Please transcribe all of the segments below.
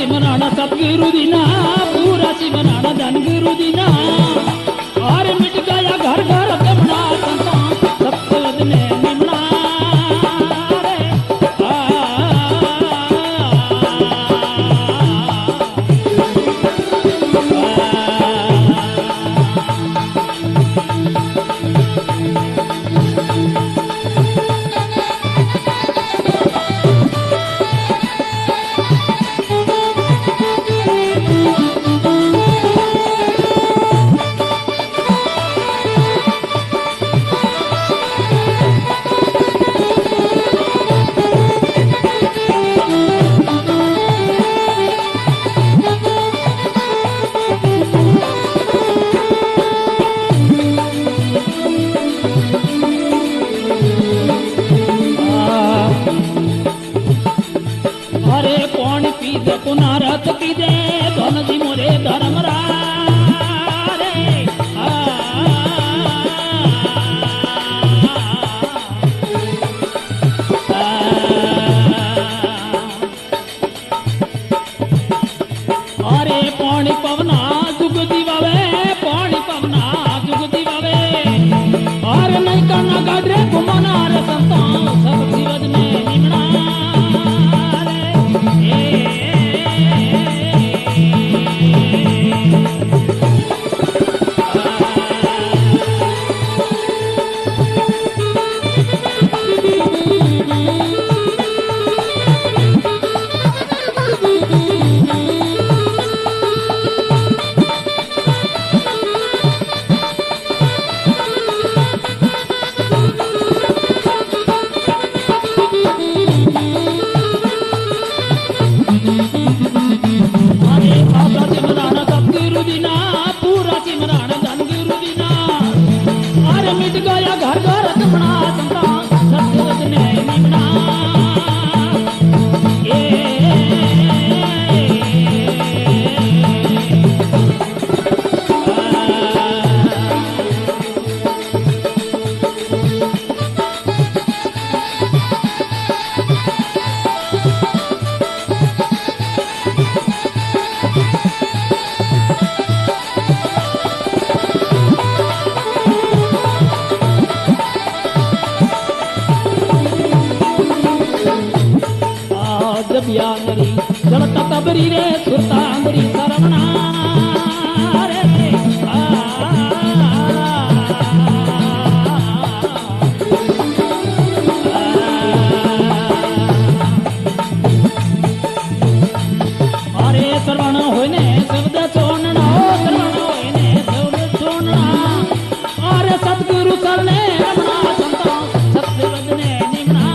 सिमराना सतगुरु दीना पूरा सिमराना धन गुरु दीना और मिट गया घर घर जमना संता सतगुरु ने निमना रे पुनारत की दे धन जी मोरे धर्म रे अरे पानी पवना जुग दीवावे पानी पवना जुग दीवावे अरे नहीं करना गाडरे घुमाना रे संता सब जीवन में निमना मिट गया घर घर जमना संता सतगुरु ने निमना ब्यागरी जलता कबरी रे सुरतांगरी सरवना रे अरे सरवण होने शब्द छोड़ना सरवण होने शब्द छोड़ना अरे सतगुरु सरने रमना संता सतगुरु ने निमना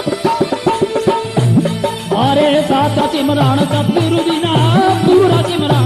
सिमरान सतगुरु दीना पूरा सिमरान